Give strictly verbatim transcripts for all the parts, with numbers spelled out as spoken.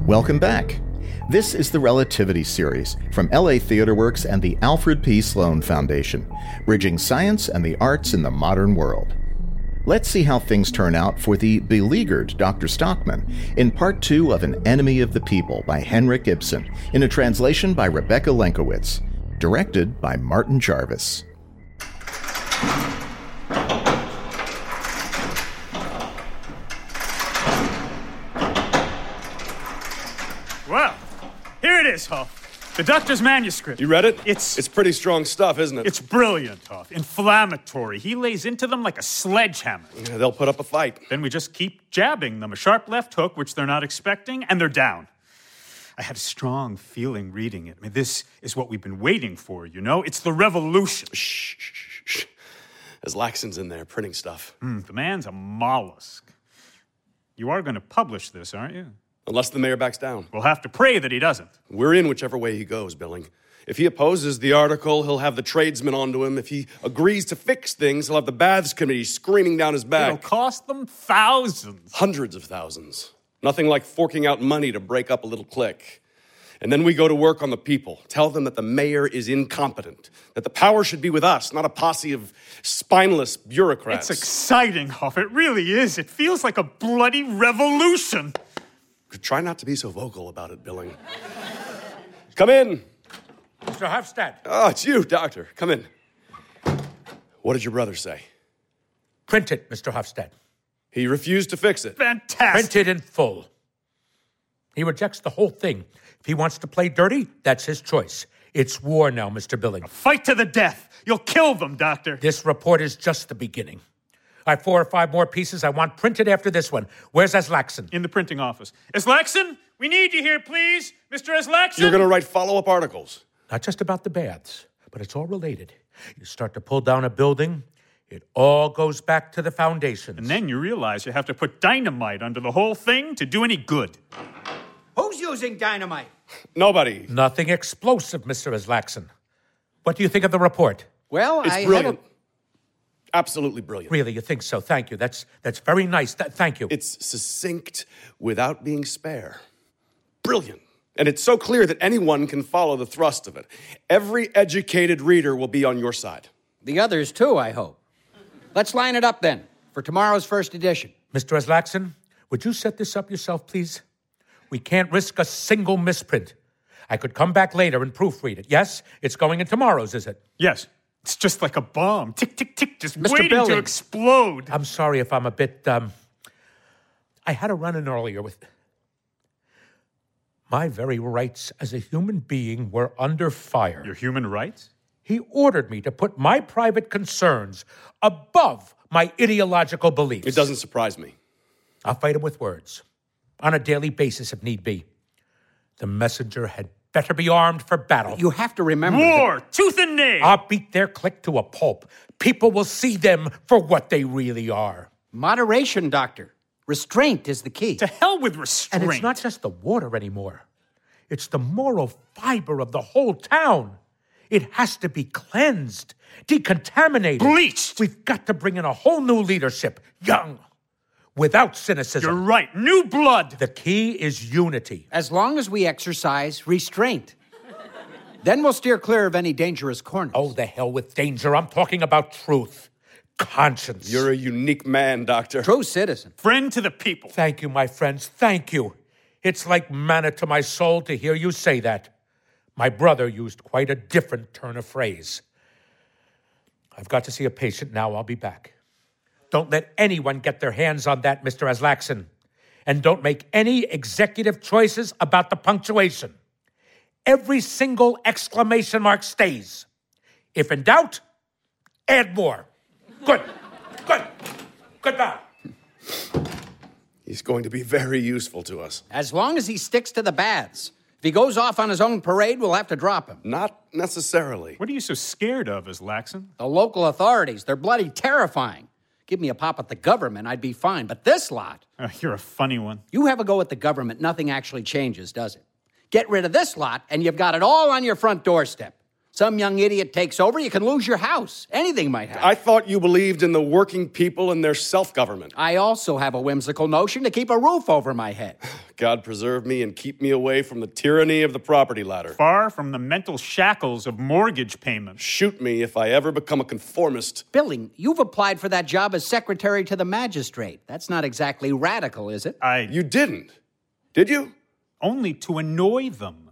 Welcome back. This is the Relativity Series from L A TheaterWorks and the Alfred P. Sloan Foundation, bridging science and the arts in the modern world. Let's see how things turn out for the beleaguered Doctor Stockman in part two of An Enemy of the People by Henrik Ibsen, in a translation by Rebecca Lenkowitz, directed by Martin Jarvis. Well, here it is, Huff. The doctor's manuscript. You read it? It's... It's pretty strong stuff, isn't it? It's brilliant, Huff. Inflammatory. He lays into them like a sledgehammer. Yeah, they'll put up a fight. Then we just keep jabbing them. A sharp left hook, which they're not expecting, and they're down. I had a strong feeling reading it. I mean, this is what we've been waiting for, you know? It's the revolution. Shh, shh, shh, shh. There's Laxon's in there printing stuff. Mm, the man's a mollusk. You are going to publish this, aren't you? Unless the mayor backs down. We'll have to pray that he doesn't. We're in whichever way he goes, Billing. If he opposes the article, he'll have the tradesmen onto him. If he agrees to fix things, he'll have the baths committee screaming down his back. It'll cost them thousands. Hundreds of thousands. Nothing like forking out money to break up a little clique. And then we go to work on the people. Tell them that the mayor is incompetent. That the power should be with us, not a posse of spineless bureaucrats. It's exciting, Huff. It really is. It feels like a bloody revolution. Try not to be so vocal about it, Billing. Come in. Mister Hofstad. Oh, it's you, Doctor. Come in. What did your brother say? Print it, Mister Hofstad. He refused to fix it. Fantastic. Print it in full. He rejects the whole thing. If he wants to play dirty, that's his choice. It's war now, Mister Billing. A fight to the death. You'll kill them, Doctor. This report is just the beginning. I have four or five more pieces I want printed after this one. Where's Aslaxon? In the printing office. Aslaxon, we need you here, please. Mister Aslaxon. You're going to write follow-up articles. Not just about the baths, but it's all related. You start to pull down a building, it all goes back to the foundations. And then you realize you have to put dynamite under the whole thing to do any good. Who's using dynamite? Nobody. Nothing explosive, Mister Aslaxon. What do you think of the report? Well, It's I brilliant. had Absolutely brilliant. Really, you think so? Thank you. That's that's very nice. Th- thank you. It's succinct without being spare. Brilliant. And it's so clear that anyone can follow the thrust of it. Every educated reader will be on your side. a, the others too, I hope. Let's line it up then for tomorrow's first edition. Mister Aslaxon, would you set this up yourself, please? We can't risk a single misprint. I could come back later and proofread it. Yes, it's going in tomorrow's, is it? Yes. It's just like a bomb. Tick, tick, tick, just Mister waiting Billing. to explode. I'm sorry if I'm a bit, um... I had a run-in earlier with... My very rights as a human being were under fire. Your human rights? He ordered me to put my private concerns above my ideological beliefs. It doesn't surprise me. I'll fight him with words, on a daily basis if need be. The messenger had better be armed for battle. You have to remember... War, tooth and nail. I'll beat their clique to a pulp. People will see them for what they really are. Moderation, Doctor. Restraint is the key. To hell with restraint. And it's not just the water anymore. It's the moral fiber of the whole town. It has to be cleansed, decontaminated. Bleached. We've got to bring in a whole new leadership, young, without cynicism. You're right. New blood. The key is unity. As long as we exercise restraint. Then we'll steer clear of any dangerous corners. Oh, the hell with danger. I'm talking about truth, conscience. You're a unique man, Doctor. True citizen. Friend to the people. Thank you, my friends. Thank you. It's like manna to my soul to hear you say that. My brother used quite a different turn of phrase. I've got to see a patient now. I'll be back. Don't let anyone get their hands on that, Mister Aslaxon. And don't make any executive choices about the punctuation. Every single exclamation mark stays. If in doubt, add more. Good. Good. Goodbye. He's going to be very useful to us. As long as he sticks to the baths. If he goes off on his own parade, we'll have to drop him. Not necessarily. What are you so scared of, Aslaxon? The local authorities, they're bloody terrifying. Give me a pop at the government, I'd be fine. But this lot... Oh, you're a funny one. You have a go at the government, nothing actually changes, does it? Get rid of this lot, and you've got it all on your front doorstep. Some young idiot takes over, you can lose your house. Anything might happen. I thought you believed in the working people and their self-government. I also have a whimsical notion to keep a roof over my head. God preserve me and keep me away from the tyranny of the property ladder. Far from the mental shackles of mortgage payments. Shoot me if I ever become a conformist. Billing, you've applied for that job as secretary to the magistrate. That's not exactly radical, is it? I... You didn't, did you? Only to annoy them.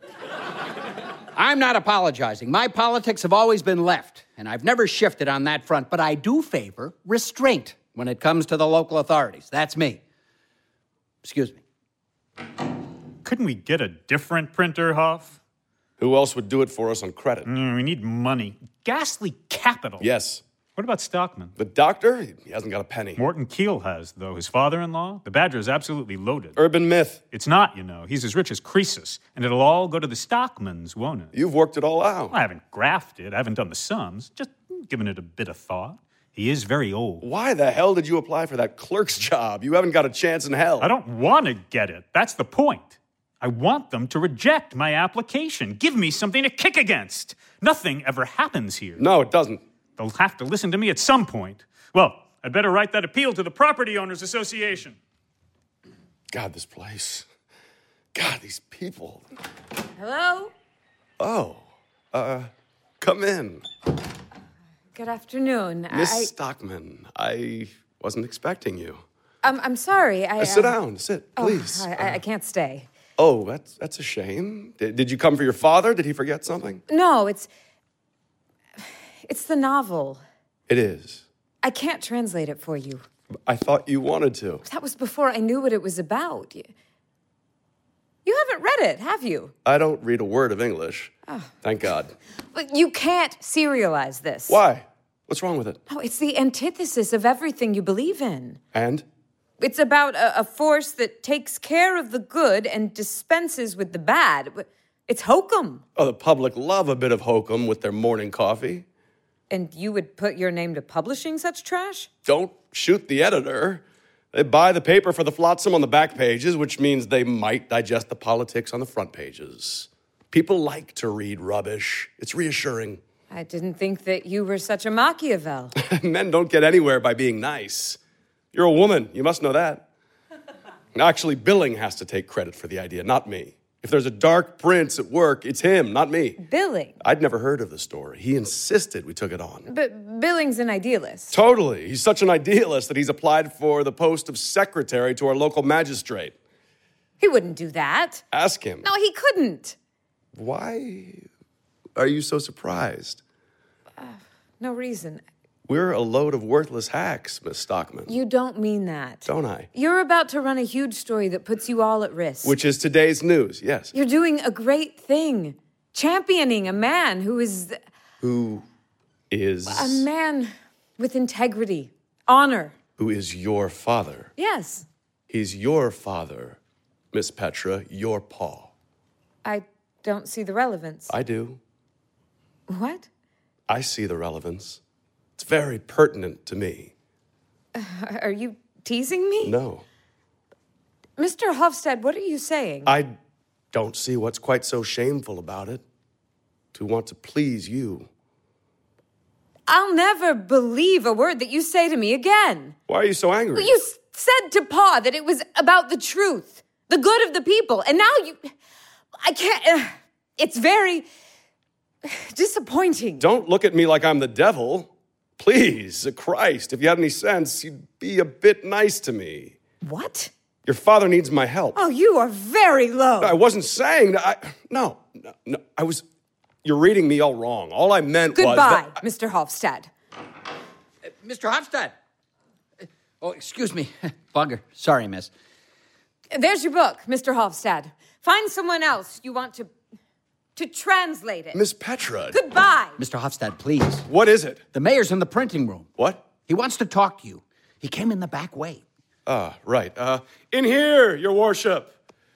I'm not apologizing. My politics have always been left, and I've never shifted on that front, but I do favor restraint when it comes to the local authorities. That's me. Excuse me. Couldn't we get a different printer, Huff? Who else would do it for us on credit? Mm, we need money. Ghastly capital. Yes. What about Stockman? The doctor? He hasn't got a penny. Morton Keel has, though. His father-in-law? The Badger is absolutely loaded. Urban myth. It's not, you know. He's as rich as Croesus, and it'll all go to the Stockmans, won't it? You've worked it all out. Well, I haven't graphed it. I haven't done the sums. Just given it a bit of thought. He is very old. Why the hell did you apply for that clerk's job? You haven't got a chance in hell. I don't want to get it. That's the point. I want them to reject my application. Give me something to kick against. Nothing ever happens here. No, it doesn't. They'll have to listen to me at some point. Well, I'd better write that appeal to the Property Owners Association. God, this place. God, these people. Hello? Oh, uh, come in. Good afternoon. Miss I, Stockman, I wasn't expecting you. um, I'm sorry. I Uh, sit uh, down, sit, oh, please. I, I, I can't stay. Oh, that's that's a shame. Did, did you come for your father? Did he forget something? No, it's it's the novel. It is. I can't translate it for you. I thought you wanted to. That was before I knew what it was about. You, you haven't read it, have you? I don't read a word of English. Oh. Thank God. But you can't serialize this. Why? What's wrong with it? No, it's the antithesis of everything you believe in. And? It's about a, a force that takes care of the good and dispenses with the bad. It's hokum. Oh, the public love a bit of hokum with their morning coffee. And you would put your name to publishing such trash? Don't shoot the editor. They buy the paper for the flotsam on the back pages, which means they might digest the politics on the front pages. People like to read rubbish. It's reassuring. I didn't think that you were such a Machiavel. Men don't get anywhere by being nice. You're a woman. You must know that. Actually, Billing has to take credit for the idea, not me. If there's a dark prince at work, it's him, not me. Billing? I'd never heard of the story. He insisted we took it on. But Billing's an idealist. Totally. He's such an idealist that he's applied for the post of secretary to our local magistrate. He wouldn't do that. Ask him. No, he couldn't. Why are you so surprised? Uh, no reason. We're a load of worthless hacks, Miss Stockman. You don't mean that. Don't I? You're about to run a huge story that puts you all at risk. Which is today's news, yes. You're doing a great thing. Championing a man who is... Who is... A man with integrity, honor. Who is your father. Yes. He's your father, Miss Petra, your pa. I don't see the relevance. I do. What? I see the relevance. It's very pertinent to me. Uh, are you teasing me? No. Mister Hofstad, what are you saying? I don't see what's quite so shameful about it. To want to please you. I'll never believe a word that you say to me again. Why are you so angry? Well, you s- said to Pa that it was about the truth, the good of the people, and now you... I can't... Uh, it's very disappointing. Don't look at me like I'm the devil. Please, Christ, if you had any sense, you'd be a bit nice to me. What? Your father needs my help. Oh, you are very low. I wasn't saying that. I, no, no, no, I was... You're reading me all wrong. All I meant was Goodbye, that... Mister Hofstad. Uh, Mister Hofstad. Uh, oh, excuse me. Bugger. Sorry, miss. There's your book, Mister Hofstad. Find someone else you want to... to translate it. Miss Petra. Goodbye. Mister Hofstad, please. What is it? The mayor's in the printing room. What? He wants to talk to you. He came in the back way. Ah, right. Uh, in here, your worship.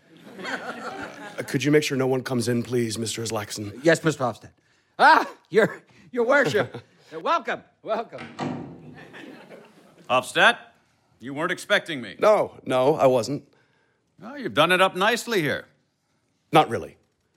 uh, could you make sure no one comes in, please, Mister Islaxon? Yes, Mister Hofstad. Ah, your, your worship. welcome, welcome. Hofstad, you weren't expecting me. No, no, I wasn't. Oh, you've done it up nicely here. Not really.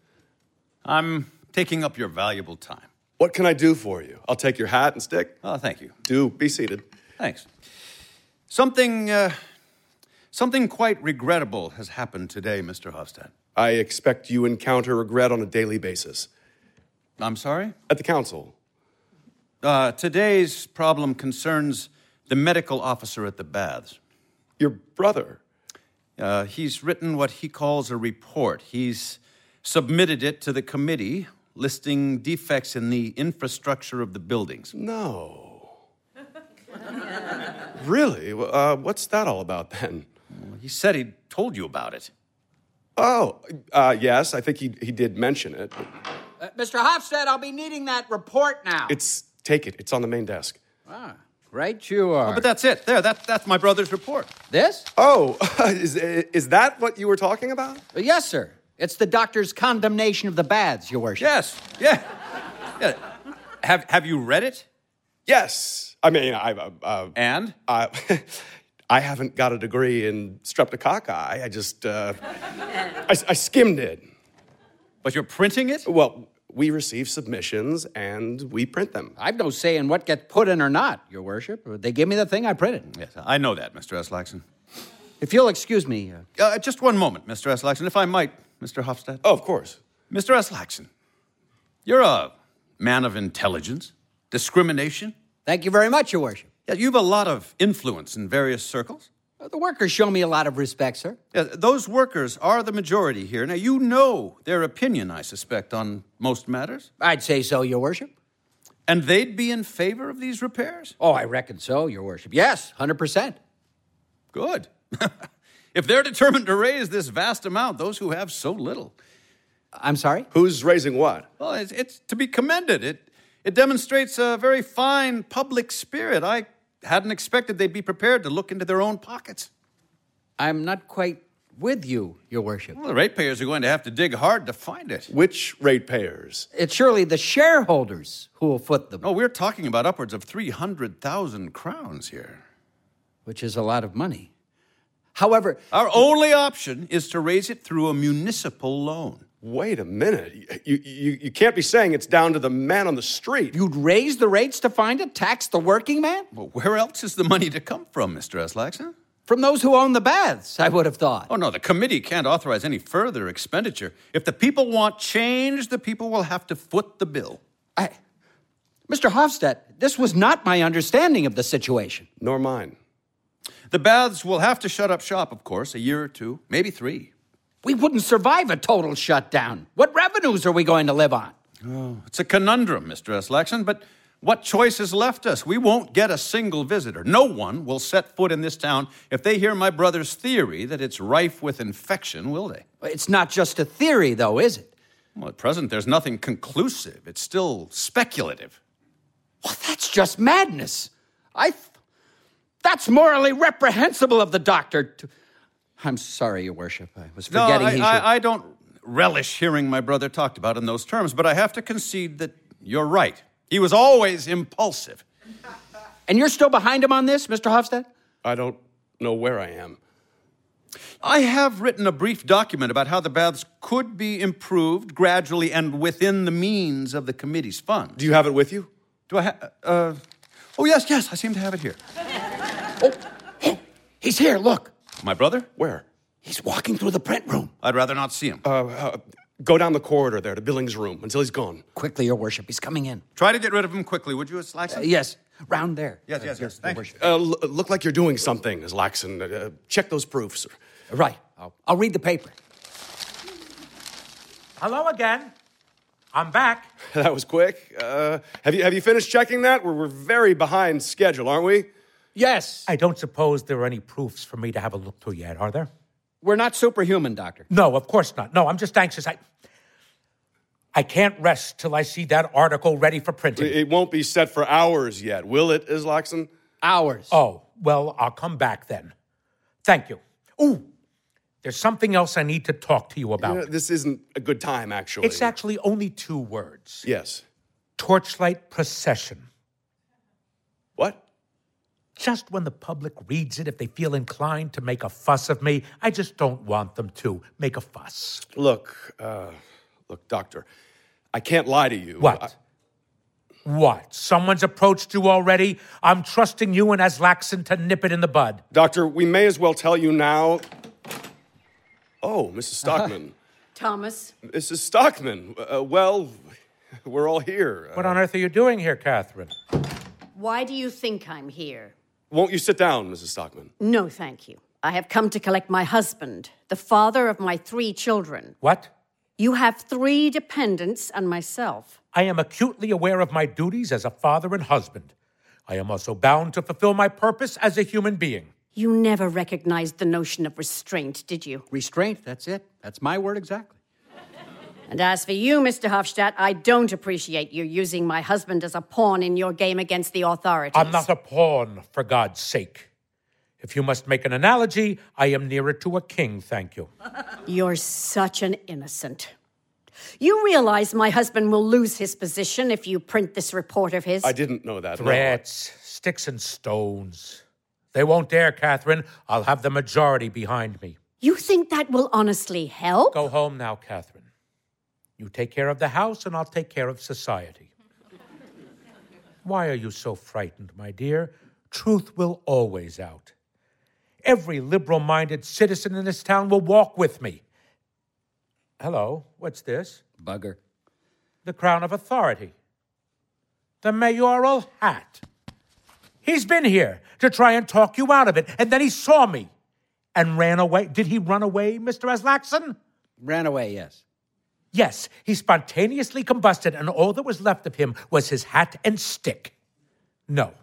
I'm taking up your valuable time. What can I do for you? I'll take your hat and stick. Oh, thank you. Do be seated. Thanks. Something, uh, Something quite regrettable has happened today, Mister Hofstad. I expect you encounter regret on a daily basis. I'm sorry? At the council. Uh, today's problem concerns the medical officer at the baths. Your brother? Uh, he's written what he calls a report. He's submitted it to the committee, listing defects in the infrastructure of the buildings. No. Really? Uh, what's that all about then? Well, he said he told you about it. Oh, uh, yes, I think he, he did mention it. Uh, Mister Hofstad, I'll be needing that report now. It's, take it, it's on the main desk. Ah, right you are. Oh, but that's it. There, that, that's my brother's report. This? Oh, is, is that what you were talking about? Uh, yes, sir. It's the doctor's condemnation of the baths, Your Worship. Yes, yeah. yeah. Have, have you read it? Yes. I mean, I... Uh, uh, And? Uh, I haven't got a degree in streptococci. I just, uh, I, I skimmed it. But you're printing it? Well, we receive submissions and we print them. I've no say in what gets put in or not, Your Worship. They give me the thing, I print it. Yes, I know that, Mister Eslaxon. If you'll excuse me... Uh... Uh, just one moment, Mister Eslaxon, if I might, Mister Hofstad. Oh, of course. Mister Eslaxon, you're a man of intelligence, discrimination. Thank you very much, Your Worship. Yeah, you have a lot of influence in various circles. Uh, the workers show me a lot of respect, sir. Yeah, those workers are the majority here. Now, you know their opinion, I suspect, on most matters. I'd say so, Your Worship. And they'd be in favor of these repairs? Oh, I reckon so, Your Worship. Yes, one hundred percent. Good. If they're determined to raise this vast amount, those who have so little. I'm sorry? Who's raising what? Well, it's, it's to be commended. It, it demonstrates a very fine public spirit. I hadn't expected they'd be prepared to look into their own pockets. I'm not quite with you, Your Worship. Well, the ratepayers are going to have to dig hard to find it. Which ratepayers? It's surely the shareholders who will foot them. Oh, we're talking about upwards of three hundred thousand crowns here. Which is a lot of money. However... Our only option is to raise it through a municipal loan. Wait a minute. You, you, you can't be saying it's down to the man on the street. You'd raise the rates to find it? Tax the working man? Well, where else is the money to come from, Mister Eslaxon? From those who own the baths, I would have thought. Oh, no, the committee can't authorize any further expenditure. If the people want change, the people will have to foot the bill. I... Mister Hofstad, this was not my understanding of the situation. Nor mine. The baths will have to shut up shop, of course, a year or two, maybe three. We wouldn't survive a total shutdown. What revenues are we going to live on? Oh, it's a conundrum, Mister Eslaxon, but what choice is left us? We won't get a single visitor. No one will set foot in this town if they hear my brother's theory that it's rife with infection, will they? It's not just a theory, though, is it? Well, at present, there's nothing conclusive. It's still speculative. Well, that's just madness. I... Th- that's morally reprehensible of the doctor to... I'm sorry, Your Worship. I was forgetting no, I, he should... I, I don't relish hearing my brother talked about in those terms, but I have to concede that you're right. He was always impulsive. And you're still behind him on this, Mister Hofstad? I don't know where I am. I have written a brief document about how the baths could be improved gradually and within the means of the committee's funds. Do you have it with you? Do I have... Uh, oh, yes, yes, I seem to have it here. Oh, oh, he's here, look. My brother? Where? He's walking through the print room. I'd rather not see him. Uh, uh, go down the corridor there to Billings' room until he's gone. Quickly, Your Worship, he's coming in. Try to get rid of him quickly, would you, Eslaxon? Uh, yes, round there. Yes, yes, yes. Thank you. Uh, l- look like you're doing something, Eslaxon. Uh, check those proofs. Right. I'll, I'll read the paper. Hello again. I'm back. That was quick. Uh, have you have you finished checking that? We're, we're very behind schedule, aren't we? Yes. I don't suppose there are any proofs for me to have a look through yet, are there? We're not superhuman, Doctor. No, of course not. No, I'm just anxious. I I can't rest till I see that article ready for printing. It won't be set for hours yet, will it, Eslaxon? Hours. Oh, well, I'll come back then. Thank you. Ooh, there's something else I need to talk to you about. You know, this isn't a good time, actually. It's actually only two words. Yes. Torchlight procession. What? Just when the public reads it, if they feel inclined to make a fuss of me, I just don't want them to make a fuss. Look, uh, look, Doctor, I can't lie to you. What? I, What? Someone's approached you already? I'm trusting you and Aslaxon to nip it in the bud. Doctor, we may as well tell you now. Oh, Missus Stockman. Thomas. Missus Stockman. Uh, well, we're all here. Uh, What on earth are you doing here, Catherine? Why do you think I'm here? Won't you sit down, Missus Stockman? No, thank you. I have come to collect my husband, the father of my three children. What? You have three dependents and myself. I am acutely aware of my duties as a father and husband. I am also bound to fulfill my purpose as a human being. You never recognized the notion of restraint, did you? Restraint, that's it. That's my word exactly. And as for you, Mister Hofstadt, I don't appreciate you using my husband as a pawn in your game against the authorities. I'm not a pawn, for God's sake. If you must make an analogy, I am nearer to a king, thank you. You're such an innocent. You realize my husband will lose his position if you print this report of his? I didn't know that. no. Threats, sticks and stones. They won't dare, Catherine. I'll have the majority behind me. You think that will honestly help? Go home now, Catherine. You take care of the house, and I'll take care of society. Why are you so frightened, my dear? Truth will always out. Every liberal-minded citizen in this town will walk with me. Hello, what's this? Bugger. The crown of authority. The mayoral hat. He's been here to try and talk you out of it, and then he saw me and ran away. Did he run away, Mister Aslaxon? Ran away, yes. Yes, he spontaneously combusted, and all that was left of him was his hat and stick. No.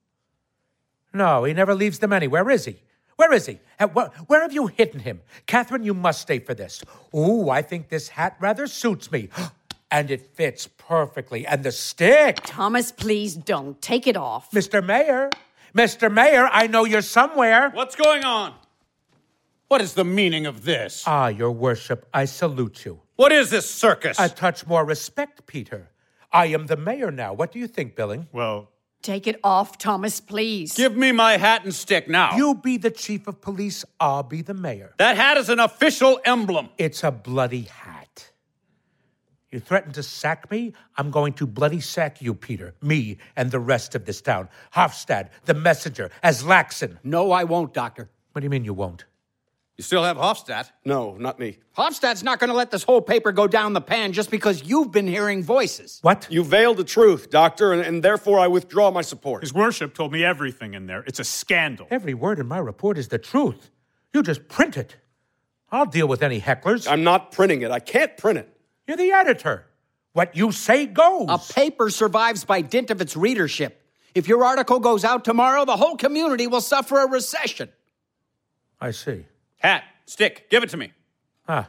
No, he never leaves them anywhere, is he? Where is he? At wh- where have you hidden him? Catherine, you must stay for this. Ooh, I think this hat rather suits me. And it fits perfectly. And the stick! Thomas, please don't. Take it off. Mister Mayor, Mister Mayor, I know you're somewhere. What's going on? What is the meaning of this? Ah, your worship, I salute you. What is this circus? A touch more respect, Peter. I am the mayor now. What do you think, Billing? Well, Take it off, Thomas, please. Give me my hat and stick now. You be the chief of police, I'll be the mayor. That hat is an official emblem. It's a bloody hat. You threaten to sack me? I'm going to bloody sack you, Peter. Me and the rest of this town. Hofstad, the messenger, Aslaxon. No, I won't, Doctor. What do you mean you won't? You still have Hofstadt. No, not me. Hofstad's not going to let this whole paper go down the pan just because you've been hearing voices. What? You veiled the truth, Doctor, and, and therefore I withdraw my support. his worship told me everything in there. It's a scandal. Every word in my report is the truth. You just print it. I'll deal with any hecklers. I'm not printing it. I can't print it. You're the editor. What you say goes. A paper survives by dint of its readership. If your article goes out tomorrow, the whole community will suffer a recession. I see. Hat, stick, give it to me. Ah.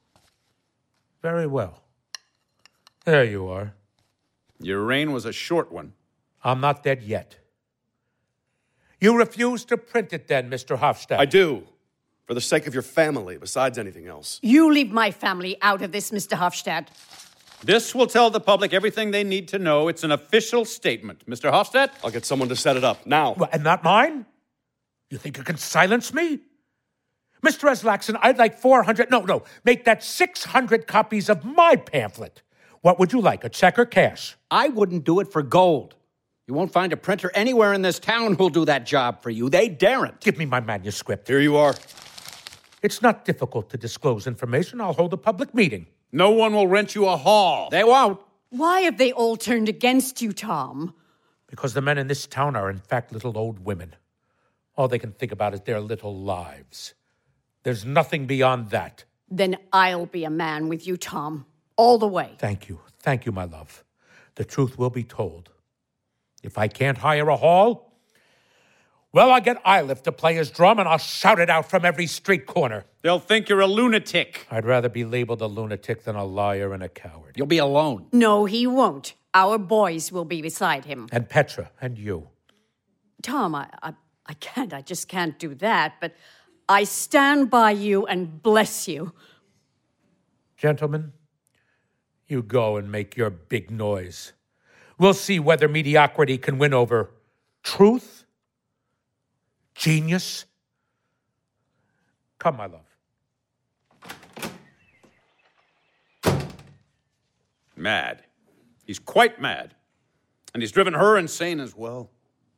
Very well. There you are. Your reign was a short one. I'm not dead yet. You refuse to print it then, Mister Hofstadt. I do. For the sake of your family, besides anything else. You leave my family out of this, Mister Hofstadt. This will tell the public everything they need to know. It's an official statement. Mister Hofstadt? I'll get someone to set it up now. Well, and not mine? You think you can silence me? Mister Aslaxon, I'd like four hundred, no, no, make that six hundred copies of my pamphlet. What would you like, a check or cash? I wouldn't do it for gold. You won't find a printer anywhere in this town who'll do that job for you. They daren't. Give me my manuscript. Here you are. It's not difficult to disclose information. I'll hold a public meeting. No one will rent you a hall. They won't. Why have they all turned against you, Tom? Because the men in this town are, in fact, little old women. All they can think about is their little lives. There's nothing beyond that. Then I'll be a man with you, Tom. All the way. Thank you. Thank you, my love. The truth will be told. If I can't hire a hall, well, I'll get Iliff to play his drum and I'll shout it out from every street corner. They'll think you're a lunatic. I'd rather be labeled a lunatic than a liar and a coward. You'll be alone. No, he won't. Our boys will be beside him. And Petra, and you. Tom, I, I, I can't. I just can't do that. But I stand by you and bless you. Gentlemen, you go and make your big noise. We'll see whether mediocrity can win over truth, genius. Come, my love. Mad. He's quite mad. And he's driven her insane as well.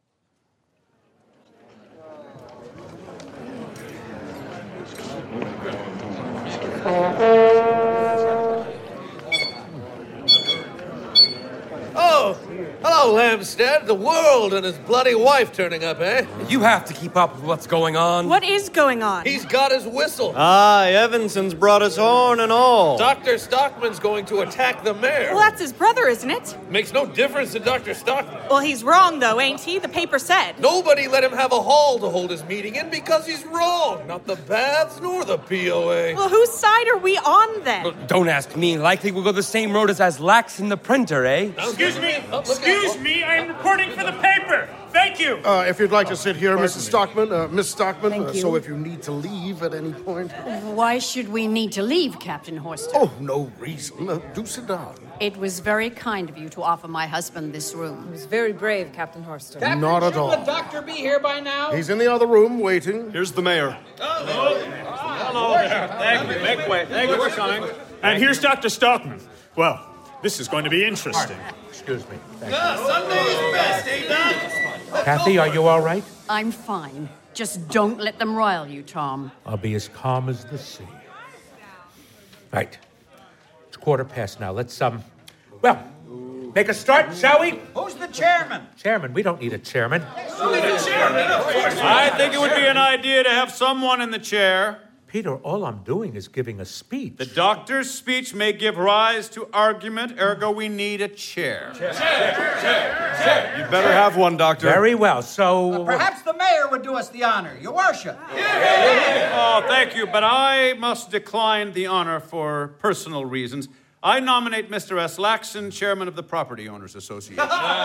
Oh, hello, Lampstead. The world and his bloody wife turning up, eh? You have to keep up with what's going on. What is going on? He's got his whistle. Ah, Evanson's brought his horn and all. Doctor Stockman's going to attack the mayor. Well, that's his brother, isn't it? Makes no difference to Doctor Stockman. Well, he's wrong, though, ain't he? The paper said. Nobody let him have a hall to hold his meeting in because he's wrong. Not the Baths nor the P O A. Well, whose side are we on, then? Well, don't ask me. Likely we'll go the same road as Aslaxon the printer, eh? Excuse me. Excuse me. I am reporting for the paper. Thank you. Uh, if you'd like to sit here, Missus Stockman, uh, Miss Stockman, Thank uh, you. so if you need to leave at any point. Why should we need to leave, Captain Horster? Oh, no reason. Uh, do sit down. It was very kind of you to offer my husband this room. It was very brave, Captain Horster. Captain, Not at shouldn't all. the doctor be here by now? He's in the other room waiting. Here's the mayor. Hello there. Thank you. Make way. Thank you for coming. And here's Doctor Stockman. Well, this is going to be interesting. Excuse me. Thank Ah, Sunday's best, eh, Doc? you. Kathy, are you all right? I'm fine. Just don't let them rile you, Tom. I'll be as calm as the sea. Right. It's quarter past now. Let's, um, well, make a start, shall we? Who's the chairman? Chairman, we don't need a chairman. I think it would be an idea to have someone in the chair. Peter, all I'm doing is giving a speech. The doctor's speech may give rise to argument, ergo we need a chair. You'd better have one, Doctor. Very well, so... Perhaps the mayor would do us the honor, Your Worship. Oh, thank you, but I must decline the honor for personal reasons. I nominate Mister Aslaxon, chairman of the Property Owners Association.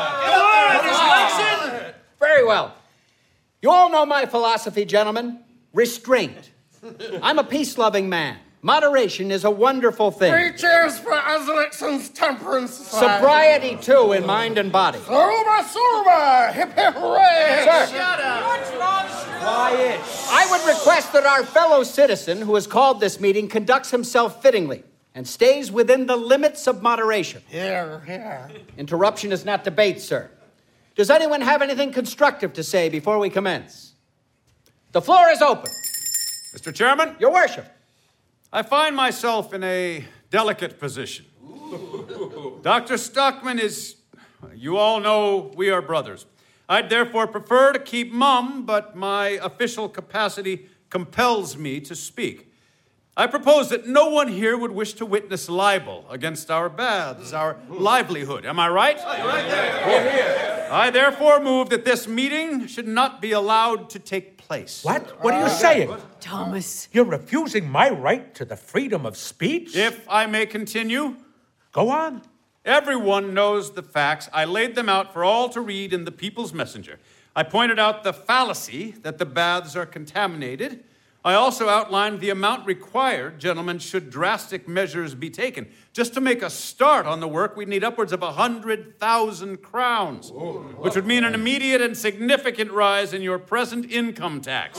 Very well. You all know my philosophy, gentlemen. Restraint. I'm a peace-loving man. Moderation is a wonderful thing. Three cheers for Aslaxon's Temperance Society. Sobriety, too, in mind and body. Soba, soba, hip, hip, hooray. Sir. Shut up. What's wrong, Quiet. I would request that our fellow citizen who has called this meeting conducts himself fittingly and stays within the limits of moderation. Here, here. Interruption is not debate, sir. Does anyone have anything constructive to say before we commence? The floor is open. Mister Chairman? Your Worship. I find myself in a delicate position. Doctor Stockman is... You all know we are brothers. I'd therefore prefer to keep mum, but my official capacity compels me to speak. I propose that no one here would wish to witness libel against our baths, our livelihood. Am I right? Oh, you're right there. I therefore move that this meeting should not be allowed to take place. What? What are you saying? Thomas. You're refusing my right to the freedom of speech? If I may continue. Go on. Everyone knows the facts. I laid them out for all to read in the People's Messenger. I pointed out the fallacy that the baths are contaminated. I also outlined the amount required, gentlemen, should drastic measures be taken. Just to make a start on the work, we'd need upwards of one hundred thousand crowns, which would mean an immediate and significant rise in your present income tax.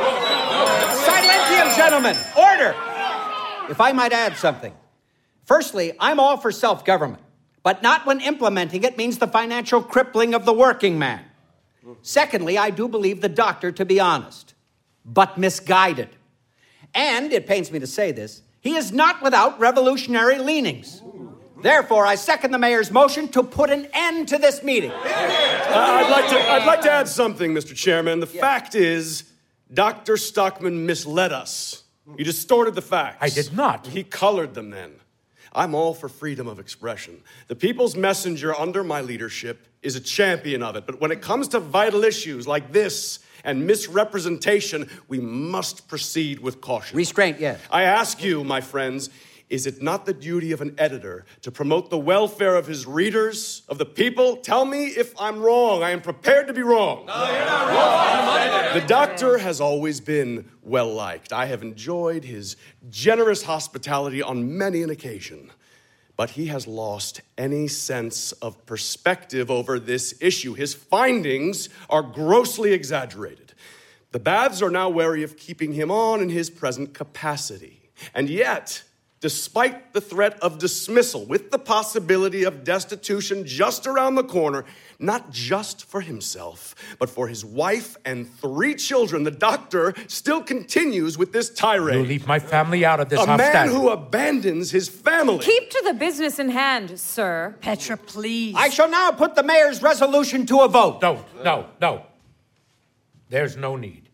Silentium, gentlemen. Order. If I might add something. Firstly, I'm all for self-government, but not when implementing it means the financial crippling of the working man. Secondly, I do believe the doctor to be honest, but misguided. And, it pains me to say this, he is not without revolutionary leanings. Therefore, I second the mayor's motion to put an end to this meeting. Uh, I'd like to I'd like to add something, Mister Chairman. The yeah. fact is, Doctor Stockman misled us. He distorted the facts. I did not. He colored them then. I'm all for freedom of expression. The People's Messenger, under my leadership, is a champion of it. But when it comes to vital issues like this and misrepresentation, we must proceed with caution. Restraint, yes. I ask you, my friends, is it not the duty of an editor to promote the welfare of his readers, of the people? Tell me if I'm wrong. I am prepared to be wrong. No, you're not wrong. The doctor has always been well-liked. I have enjoyed his generous hospitality on many an occasion. But he has lost any sense of perspective over this issue. His findings are grossly exaggerated. The baths are now wary of keeping him on in his present capacity. And yet, despite the threat of dismissal, with the possibility of destitution just around the corner, not just for himself, but for his wife and three children, the doctor still continues with this tirade. You leave my family out of this, A man Hofstadter. who abandons his family. Keep to the business in hand, sir. Petra, please. I shall now put the mayor's resolution to a vote. No, no, no. There's no need.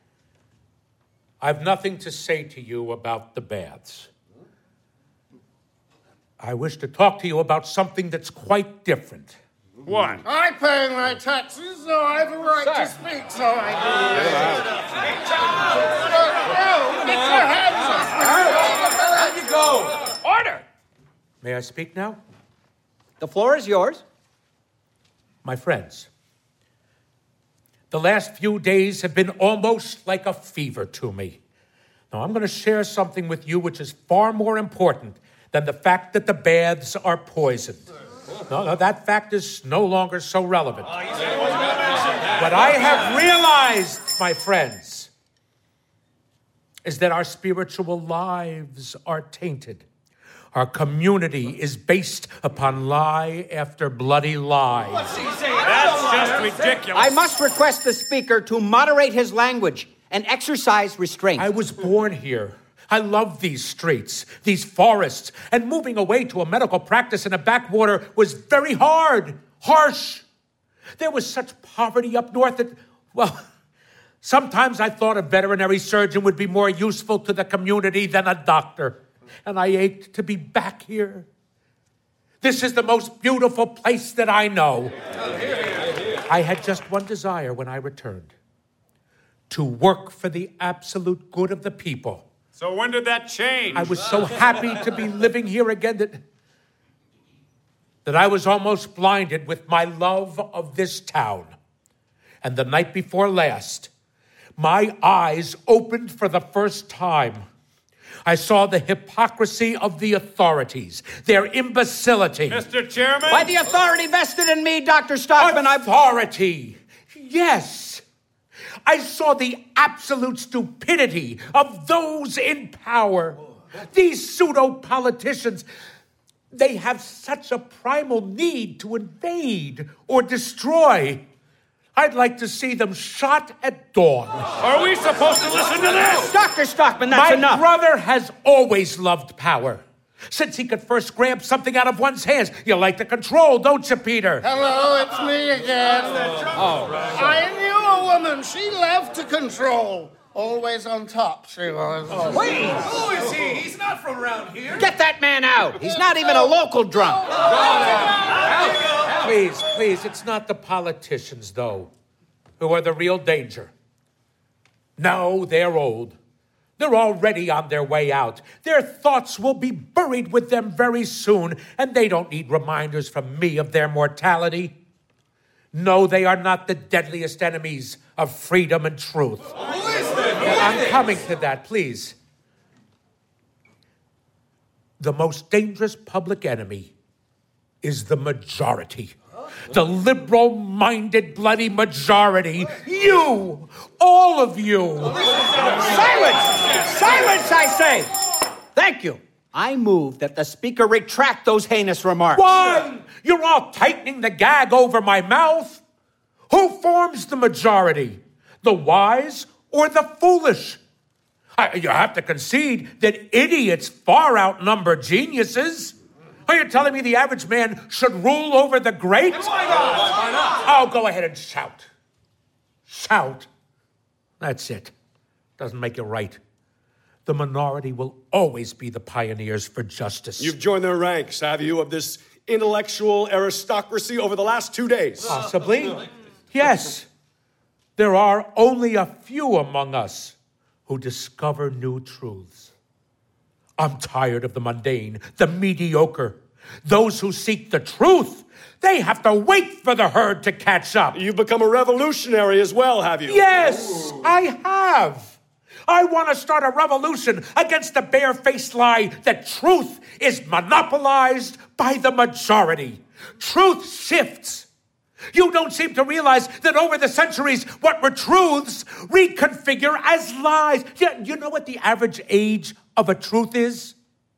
I've nothing to say to you about the baths. I wish to talk to you about something that's quite different. What? I pay my taxes, so I have a right Sir. to speak, so I do. No, get your hands off me. How'd you go? Order! May I speak now? The floor is yours. My friends, the last few days have been almost like a fever to me. Now, I'm going to share something with you which is far more important than the fact that the baths are poisoned. No, no, that fact is no longer so relevant. What I have realized, my friends, is that our spiritual lives are tainted. Our community is based upon lie after bloody lie. That's just ridiculous. I must request the speaker to moderate his language and exercise restraint. I was born here. I love these streets, these forests, and moving away to a medical practice in a backwater was very hard, harsh. There was such poverty up north that, well, sometimes I thought a veterinary surgeon would be more useful to the community than a doctor, and I ached to be back here. This is the most beautiful place that I know. I had just one desire when I returned, to work for the absolute good of the people. So when did that change? I was so happy to be living here again that, that I was almost blinded with my love of this town. And the night before last, my eyes opened for the first time. I saw the hypocrisy of the authorities, their imbecility. Mister Chairman? By the authority vested in me, Doctor Stockman, I... Authority, yes. I saw the absolute stupidity of those in power. These pseudo-politicians, they have such a primal need to invade or destroy. I'd like to see them shot at dawn. Are we supposed to listen to this? Doctor Stockman, that's My enough. brother has always loved power. Since he could first grab something out of one's hands. You like to control, don't you, Peter? Hello, it's me again. Oh, I knew a woman. She loved to control. Always on top, she was. Oh, wait! Who is he? He's not from around here. Get that man out. He's not even a local drunk. Please, please, it's not the politicians, though, who are the real danger. No, they're old. They're already on their way out. Their thoughts will be buried with them very soon, and they don't need reminders from me of their mortality. No, they are not the deadliest enemies of freedom and truth. Who is that? I'm coming to that, please. The most dangerous public enemy is the majority. The liberal-minded, bloody majority. You! All of you! Silence! Silence, I say! Thank you. I move that the speaker retract those heinous remarks. Why? You're all tightening the gag over my mouth. Who forms the majority? The wise or the foolish? I, you have to concede that idiots far outnumber geniuses. Are you telling me the average man should rule over the great? Why not? Why not? Oh, go ahead and shout. Shout. That's it. Doesn't make it right. The minority will always be the pioneers for justice. You've joined their ranks, have you, of this intellectual aristocracy over the last two days? Possibly. Yes. There are only a few among us who discover new truths. I'm tired of the mundane, the mediocre. Those who seek the truth, they have to wait for the herd to catch up. You've become a revolutionary as well, have you? Yes, I have. I want to start a revolution against the barefaced lie that truth is monopolized by the majority. Truth shifts. You don't seem to realize that over the centuries, what were truths reconfigure as lies. You know what the average age of a truth is?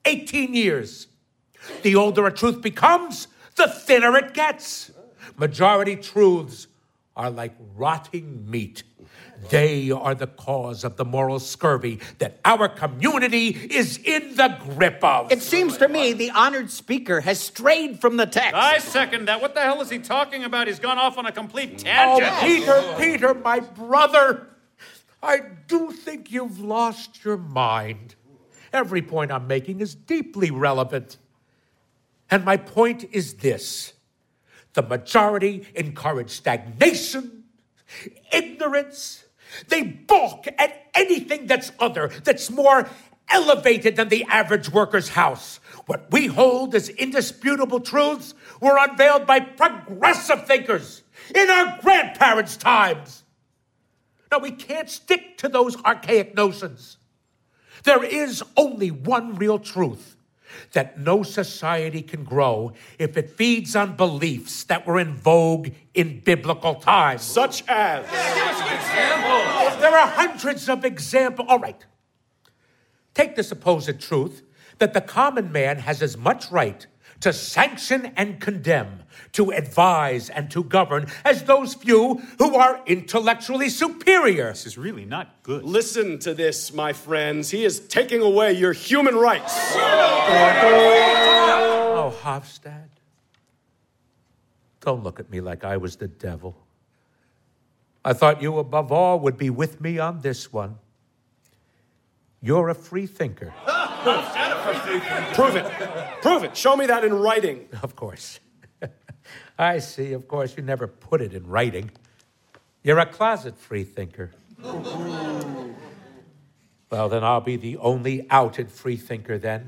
eighteen years. The older a truth becomes, the thinner it gets. Majority truths are like rotting meat. They are the cause of the moral scurvy that our community is in the grip of. It seems to me the honored speaker has strayed from the text. I second that. What the hell is he talking about? He's gone off on a complete tangent. Oh, Peter, Peter, my brother, I do think you've lost your mind. Every point I'm making is deeply relevant. And my point is this. The majority encourage stagnation, ignorance. They balk at anything that's other, that's more elevated than the average worker's house. What we hold as indisputable truths were unveiled by progressive thinkers in our grandparents' times. Now, we can't stick to those archaic notions. There is only one real truth, that no society can grow if it feeds on beliefs that were in vogue in biblical times. Such as? There are hundreds of examples. All right. Take the supposed truth that the common man has as much right to sanction and condemn, to advise and to govern as those few who are intellectually superior. This is really not good. Listen to this, my friends. He is taking away your human rights. Oh, Hofstad, don't look at me like I was the devil. I thought you, above all, would be with me on this one. You're a free thinker. Prove it. Prove it. Show me that in writing. Of course. I see. Of course, you never put it in writing. You're a closet free thinker. Well, then I'll be the only outed free thinker then.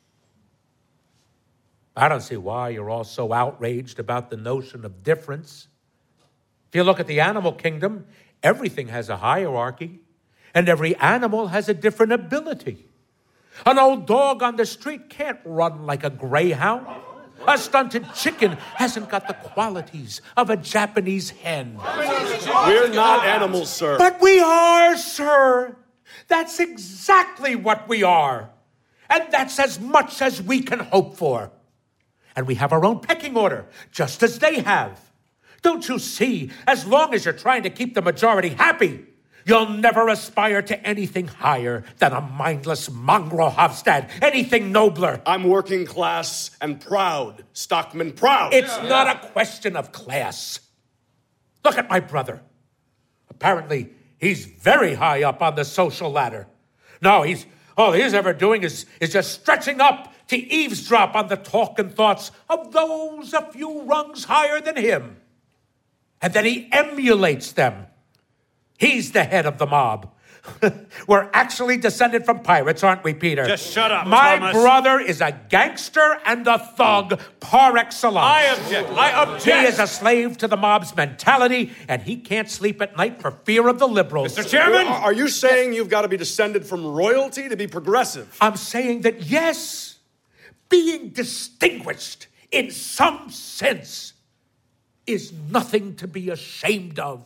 I don't see why you're all so outraged about the notion of difference. If you look at the animal kingdom, everything has a hierarchy, and every animal has a different ability. An old dog on the street can't run like a greyhound. A stunted chicken hasn't got the qualities of a Japanese hen. We're not animals, sir. But we are, sir. That's exactly what we are. And that's as much as we can hope for. And we have our own pecking order, just as they have. Don't you see, as long as you're trying to keep the majority happy, you'll never aspire to anything higher than a mindless mongrel, Hofstad, anything nobler. I'm working class and proud, Stockman, proud. It's not a question of class. Look at my brother. Apparently, he's very high up on the social ladder. No, he's all he's ever doing is, is just stretching up to eavesdrop on the talk and thoughts of those a few rungs higher than him. And then he emulates them. He's the head of the mob. We're actually descended from pirates, aren't we, Peter? Just shut up, My Thomas. brother is a gangster and a thug par excellence. I object. I object. He is a slave to the mob's mentality, and he can't sleep at night for fear of the liberals. Mister Chairman? Are are you saying you've got to be descended from royalty to be progressive? I'm saying that, yes, being distinguished in some sense is nothing to be ashamed of.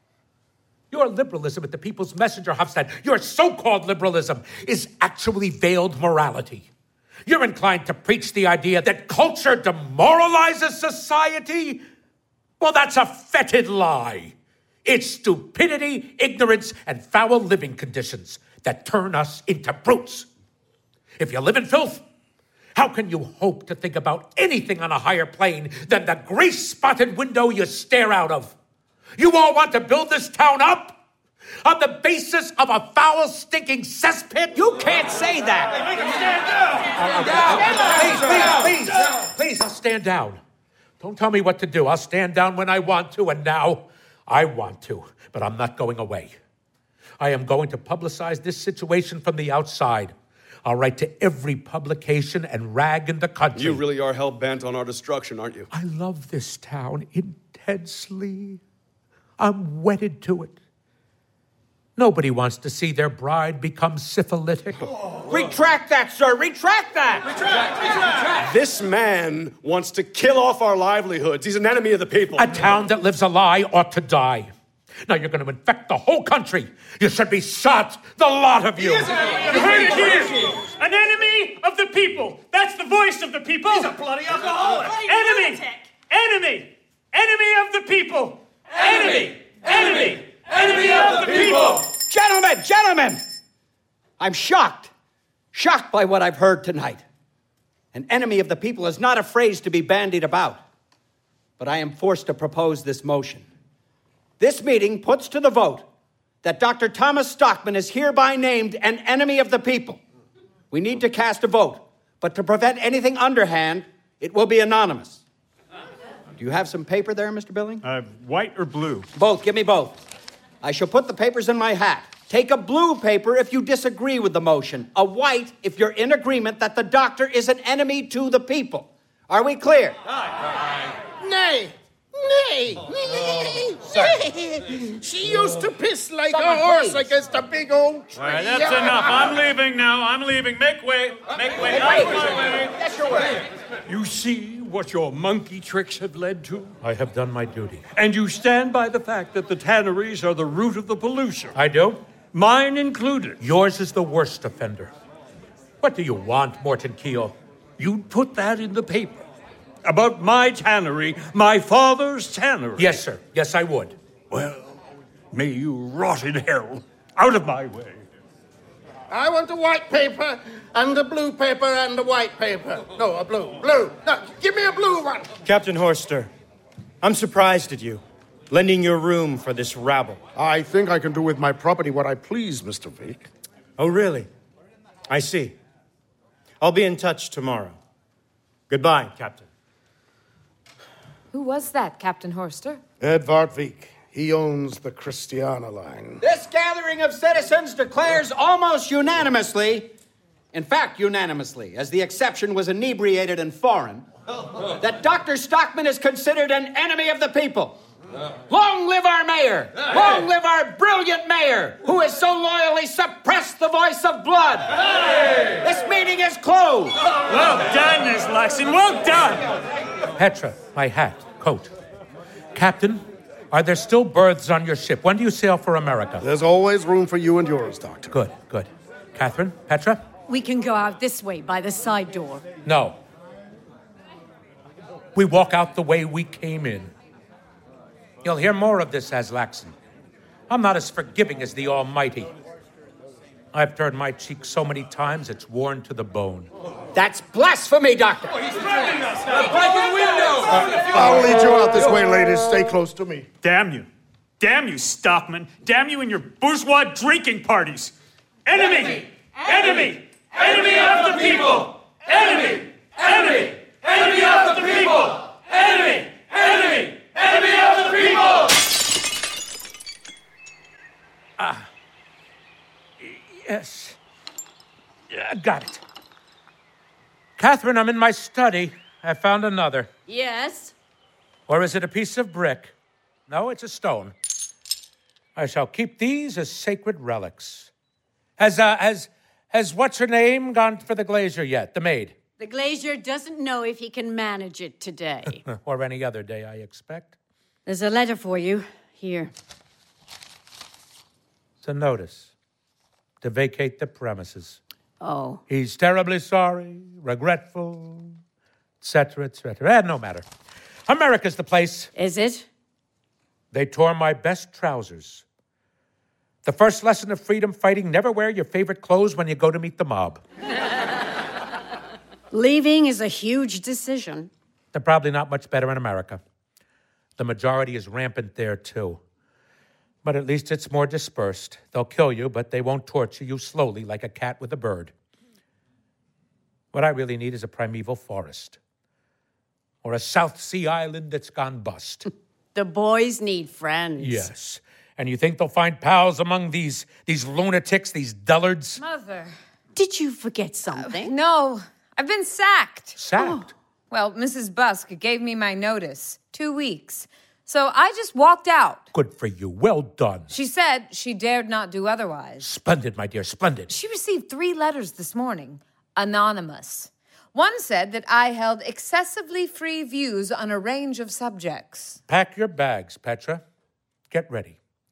Your liberalism at the People's Messenger, Hofstad, your so-called liberalism is actually veiled morality. You're inclined to preach the idea that culture demoralizes society. Well, that's a fetid lie. It's stupidity, ignorance, and foul living conditions that turn us into brutes. If you live in filth, how can you hope to think about anything on a higher plane than the grease-spotted window you stare out of? You all want to build this town up on the basis of a foul, stinking cesspit? You can't say that. Please, please, please, please, I'll stand down. Don't tell me what to do. I'll stand down when I want to, and now I want to, but I'm not going away. I am going to publicize this situation from the outside. I'll write to every publication and rag in the country. You really are hell-bent on our destruction, aren't you? I love this town intensely. I'm wedded to it. Nobody wants to see their bride become syphilitic. Oh. Retract that, sir. Retract that. Retract, retract. This man wants to kill off our livelihoods. He's an enemy of the people. A town that lives a lie ought to die. Now you're going to infect the whole country. You should be shot, the lot of you. You heard it here. An enemy of the people. That's the voice of the people. He's a bloody alcoholic. Enemy! Enemy! Enemy of the people! Enemy! Enemy! Enemy of the people! Gentlemen, gentlemen! I'm shocked. Shocked by what I've heard tonight. An enemy of the people is not a phrase to be bandied about. But I am forced to propose this motion. This meeting puts to the vote that Doctor Thomas Stockman is hereby named an enemy of the people. We need to cast a vote, but to prevent anything underhand, it will be anonymous. Do you have some paper there, Mister Billing? Uh, white or blue? Both. Give me both. I shall put the papers in my hat. Take a blue paper if you disagree with the motion. A white if you're in agreement that the doctor is an enemy to the people. Are we clear? Nay! Nay! Nay! She used to piss like Someone a horse please. against a big old tree. All right, that's enough. I'm leaving now. I'm leaving. Make way. Make way. Out of my way. That's your way. You see what your monkey tricks have led to? I have done my duty. And you stand by the fact that the tanneries are the root of the pollution. I do? Mine included. Yours is the worst offender. What do you want, Morton Keel? You'd put that in the paper. About my tannery, my father's tannery. Yes, sir. Yes, I would. Well, may you rot in hell. Out of my way. I want a white paper and a blue paper and a white paper. No, a blue. Blue. No, give me a blue one. Captain Horster, I'm surprised at you, lending your room for this rabble. I think I can do with my property what I please, Mister Vick. Oh, really? I see. I'll be in touch tomorrow. Goodbye, Captain. Who was that, Captain Horster? Edvard Vick. He owns the Christiana line. This gathering of citizens declares almost unanimously, in fact, unanimously, as the exception was inebriated and foreign, that Doctor Stockman is considered an enemy of the people. Long live our mayor! Long live our brilliant mayor, who has so loyally suppressed the voice of blood! This meeting is closed! Well done, Miss Laxon. Well done! Petra, my hat, coat. Captain, are there still berths on your ship? When do you sail for America? There's always room for you and yours, Doctor. Good, good. Catherine, Petra? We can go out this way by the side door. No. We walk out the way we came in. You'll hear more of this, Aslaxon. I'm not as forgiving as the Almighty. I've turned my cheek so many times it's worn to the bone. That's blasphemy, Doctor! Oh, he's threatening us! They're breaking windows! I'll lead you out this way, ladies. Stay close to me. Damn you. Damn you, Stockman. Damn you and your bourgeois drinking parties. Enemy! Enemy! Enemy of the people! Enemy! Enemy! Enemy of the people! Enemy! Enemy! Enemy of the people! Ah. Yes. Yeah, got it. Catherine, I'm in my study. I found another. Yes? Or is it a piece of brick? No, it's a stone. I shall keep these as sacred relics. Has, uh, has, has what's her name gone for the glazier yet, the maid? The glazier doesn't know if he can manage it today. Or any other day, I expect. There's a letter for you. Here. It's a notice to vacate the premises. Oh. He's terribly sorry, regretful, et cetera, et cetera. Eh, no matter. America's the place. Is it? They tore my best trousers. The first lesson of freedom fighting, never wear your favorite clothes when you go to meet the mob. Leaving is a huge decision. They're probably not much better in America. The majority is rampant there, too. But at least it's more dispersed. They'll kill you, but they won't torture you slowly like a cat with a bird. What I really need is a primeval forest. Or a South Sea island that's gone bust. The boys need friends. Yes. And you think they'll find pals among these, these lunatics, these dullards? Mother. Did you forget something? Uh, no, I've been sacked. Sacked? Oh. Well, Missus Busk gave me my notice. Two weeks. So I just walked out. Good for you. Well done. She said she dared not do otherwise. Splendid, my dear, splendid. She received three letters this morning, anonymous. One said that I held excessively free views on a range of subjects. Pack your bags, Petra. Get ready.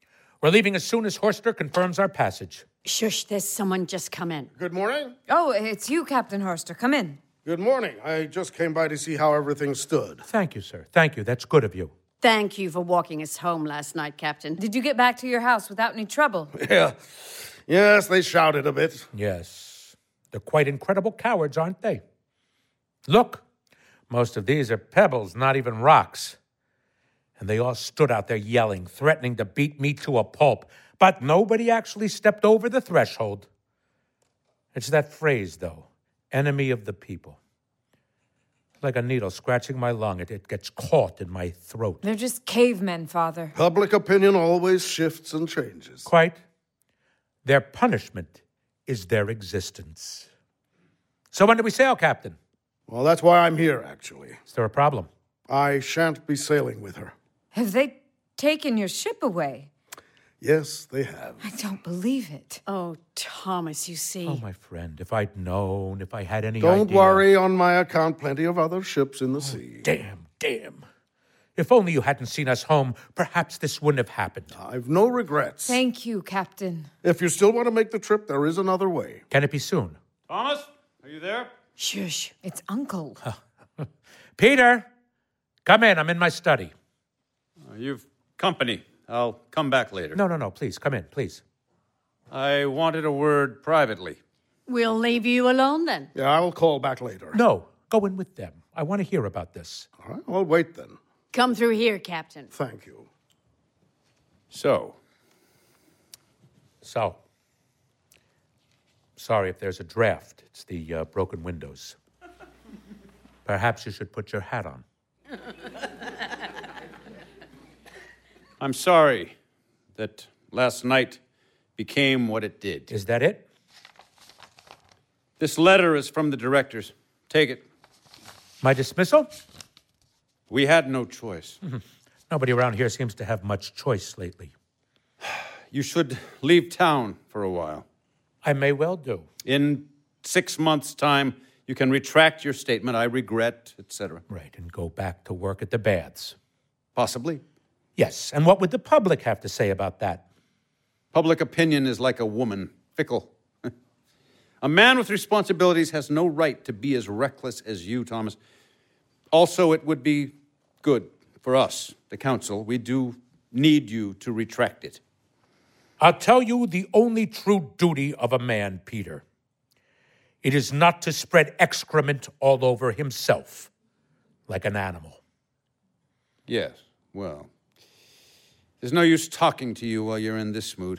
We're leaving as soon as Horster confirms our passage. Shush, there's someone just come in. Good morning. Oh, it's you, Captain Horster. Come in. Good morning. I just came by to see how everything stood. Thank you, sir. Thank you. That's good of you. Thank you for walking us home last night, Captain. Did you get back to your house without any trouble? Yeah. Yes, they shouted a bit. Yes. They're quite incredible cowards, aren't they? Look, most of these are pebbles, not even rocks. And they all stood out there yelling, threatening to beat me to a pulp. But nobody actually stepped over the threshold. It's that phrase, though, enemy of the people. Like a needle scratching my lung, it, it gets caught in my throat. They're just cavemen, Father. Public opinion always shifts and changes. Quite. Their punishment is their existence. So when do we sail, Captain? Well, that's why I'm here, actually. Is there a problem? I shan't be sailing with her. Have they taken your ship away? Yes, they have. I don't believe it. Oh, Thomas, you see. Oh, my friend, if I'd known, if I had any Don't idea. worry, on my account, plenty of other ships in the oh, sea. Damn, damn. If only you hadn't seen us home, perhaps this wouldn't have happened. I've no regrets. Thank you, Captain. If you still want to make the trip, there is another way. Can it be soon? Thomas, are you there? Shush, it's Uncle. Peter, come in. I'm in my study. Uh, you've company. I'll come back later. No, no, no. Please, come in, please. I wanted a word privately. We'll leave you alone then. Yeah, I'll call back later. No, go in with them. I want to hear about this. All right, I'll wait then. Come through here, Captain. Thank you. So. So. Sorry if there's a draft. It's the uh, broken windows. Perhaps you should put your hat on. I'm sorry that last night became what it did. Is that it? This letter is from the directors. Take it. My dismissal? We had no choice. Mm-hmm. Nobody around here seems to have much choice lately. You should leave town for a while. I may well do. In six months' time, you can retract your statement, I regret, et cetera. Right, and go back to work at the baths. Possibly. Yes, and what would the public have to say about that? Public opinion is like a woman, fickle. A man with responsibilities has no right to be as reckless as you, Thomas. Also, it would be good for us, the council. We do need you to retract it. I'll tell you the only true duty of a man, Peter. It is not to spread excrement all over himself, like an animal. Yes, well, there's no use talking to you while you're in this mood.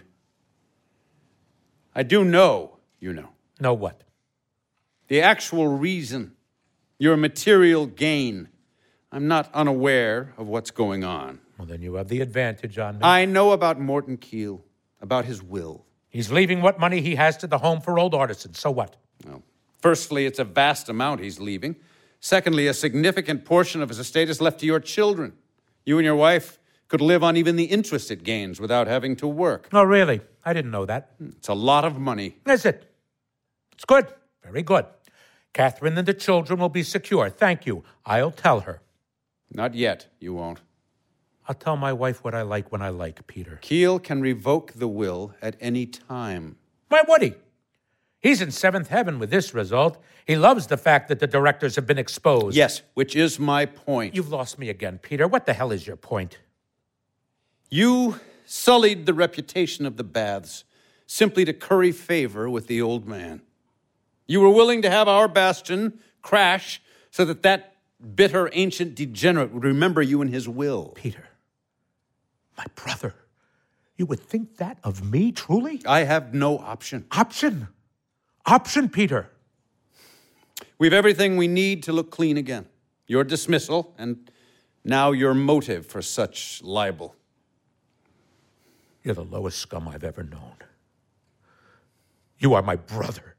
I do know, you know. Know what? The actual reason, your material gain. I'm not unaware of what's going on. Well, then you have the advantage on me. I know about Morton Keel, about his will. He's leaving what money he has to the Home for Old Artisans. So what? Well, firstly, it's a vast amount he's leaving. Secondly, a significant portion of his estate is left to your children. You and your wife could live on even the interest it gains without having to work. Oh, really? I didn't know that. It's a lot of money. Is it? It's good. Very good. Catherine and the children will be secure. Thank you. I'll tell her. Not yet, you won't. I'll tell my wife what I like when I like, Peter. Keel can revoke the will at any time. Why would he? He's in seventh heaven with this result. He loves the fact that the directors have been exposed. Yes, which is my point. You've lost me again, Peter. What the hell is your point? You sullied the reputation of the Baths simply to curry favor with the old man. You were willing to have our bastion crash so that that bitter ancient degenerate would remember you in his will. Peter, my brother, you would think that of me, truly? I have no option. Option? Option, Peter. We've everything we need to look clean again. Your dismissal, and now your motive for such libel. You're the lowest scum I've ever known. You are my brother.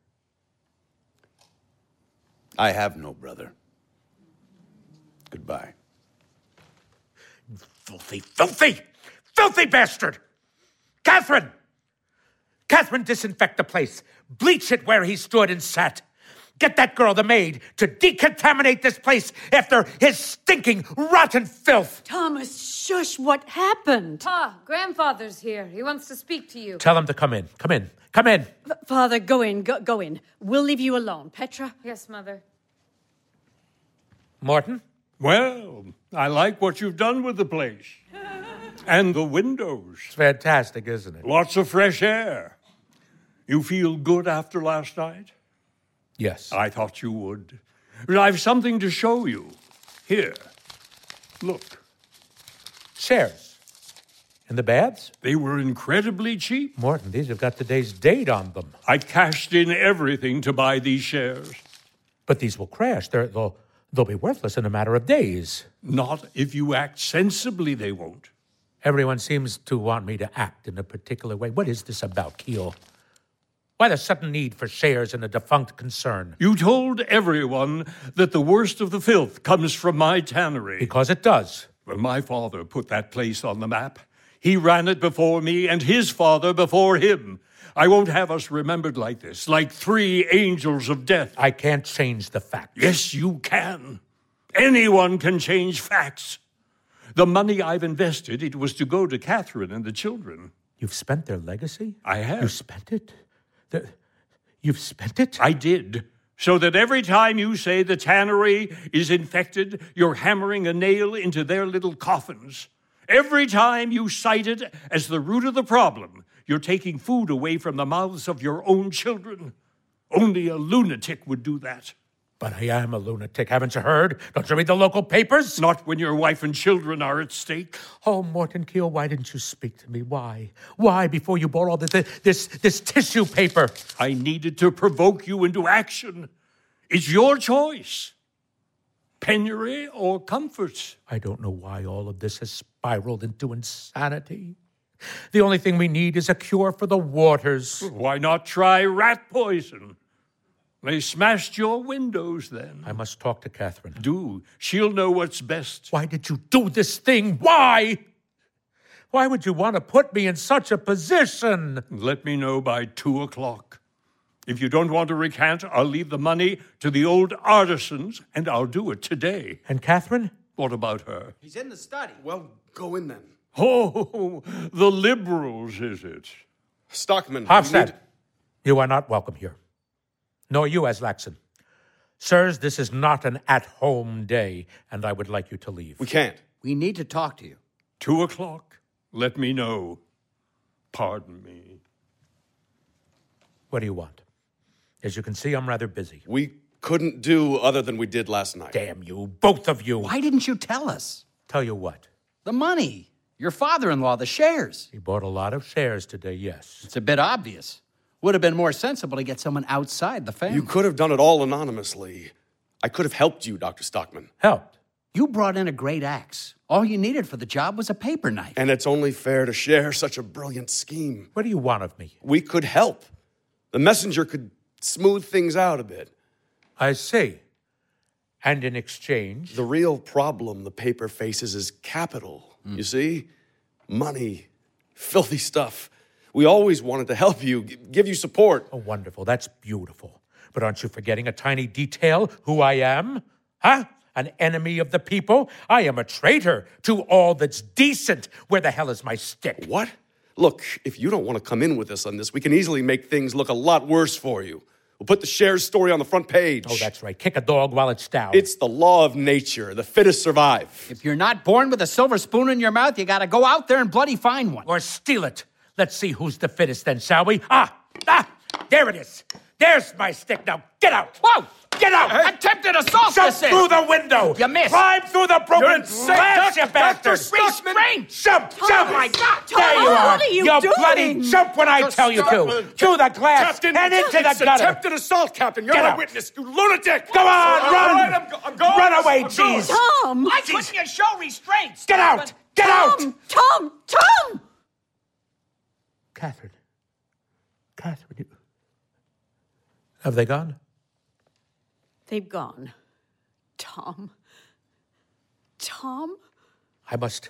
I have no brother. Goodbye. Filthy, filthy, filthy bastard! Catherine! Catherine, disinfect the place. Bleach it where he stood and sat. Get that girl, the maid, to decontaminate this place after his stinking, rotten filth. Thomas, shush, what happened? Pa, grandfather's here. He wants to speak to you. Tell him to come in. Come in. Come in. F- Father, go in, go, go in. We'll leave you alone. Petra? Yes, Mother. Morton? Well, I like what you've done with the place. And the windows. It's fantastic, isn't it? Lots of fresh air. You feel good after last night? Yes. I thought you would. But I've something to show you. Here. Look. Chairs. In the baths? They were incredibly cheap. Morton, these have got today's date on them. I cashed in everything to buy these shares. But these will crash. They're, they'll, they'll be worthless in a matter of days. Not if you act sensibly, they won't. Everyone seems to want me to act in a particular way. What is this about, Keel? Why the sudden need for shares in a defunct concern? You told everyone that the worst of the filth comes from my tannery. Because it does. Well, my father put that place on the map. He ran it before me, and his father before him. I won't have us remembered like this, like three angels of death. I can't change the facts. Yes, you can. Anyone can change facts. The money I've invested, it was to go to Catherine and the children. You've spent their legacy? I have. You spent it? The, you've spent it? I did. So that every time you say the tannery is infected, you're hammering a nail into their little coffins. Every time you cite it as the root of the problem, you're taking food away from the mouths of your own children. Only a lunatic would do that. But I am a lunatic, haven't you heard? Don't you read the local papers? Not when your wife and children are at stake. Oh, Morton Keel, why didn't you speak to me? Why? Why, before you bought all this, this, this tissue paper? I needed to provoke you into action. It's your choice. Penury or comfort. I don't know why all of this has spiraled into insanity. The only thing we need is a cure for the waters. Why not try rat poison? They smashed your windows then. I must talk to Catherine. Do. She'll know what's best. Why did you do this thing? Why? Why would you want to put me in such a position? Let me know by two o'clock. If you don't want to recant, I'll leave the money to the old artisans, and I'll do it today. And Catherine? What about her? He's in the study. Well, go in then. Oh, the liberals, is it? Stockman. Hofstad, need... you are not welcome here. Nor you, Aslaxon. Sirs, this is not an at-home day, and I would like you to leave. We can't. We need to talk to you. Two o'clock. Let me know. Pardon me. What do you want? As you can see, I'm rather busy. We couldn't do other than we did last night. Damn you, both of you. Why didn't you tell us? Tell you what? The money. Your father-in-law, the shares. He bought a lot of shares today, yes. It's a bit obvious. Would have been more sensible to get someone outside the family. You could have done it all anonymously. I could have helped you, Doctor Stockman. Helped? You brought in a great axe. All you needed for the job was a paper knife. And it's only fair to share such a brilliant scheme. What do you want of me? We could help. The messenger could smooth things out a bit. I see. And in exchange? The real problem the paper faces is capital. Mm. You see? Money. Filthy stuff. We always wanted to help you, give you support. Oh, wonderful. That's beautiful. But aren't you forgetting a tiny detail? Who I am? Huh? An enemy of the people? I am a traitor to all that's decent. Where the hell is my stick? What? Look, if you don't want to come in with us on this, we can easily make things look a lot worse for you. We'll put the shares story on the front page. Oh, that's right. Kick a dog while it's down. It's the law of nature. The fittest survive. If you're not born with a silver spoon in your mouth, you gotta go out there and bloody find one. Or steal it. Let's see who's the fittest then, shall we? Ah! Ah! There it is. There's my stick. Now, get out. Whoa! Get out! Hey. Attempted assault! Jump through the window! You missed! Climb through the broken glass, you bastard! Restraint! Jump! Tom, Jump! Oh my God! There Tom, you are! What are you you doing? bloody jump when I tell you to! Through the glass Captain, and into the it's gutter! attempted assault, Captain! You're Get my out. witness, you lunatic! Go on, All run! right, I'm, go- I'm going. Run away, I'm jeez! Tom! Why couldn't you show restraint? Get out! Get out! Tom! Tom! Tom! Catherine. Catherine, you... Have they gone? They've gone. Tom. Tom? I must...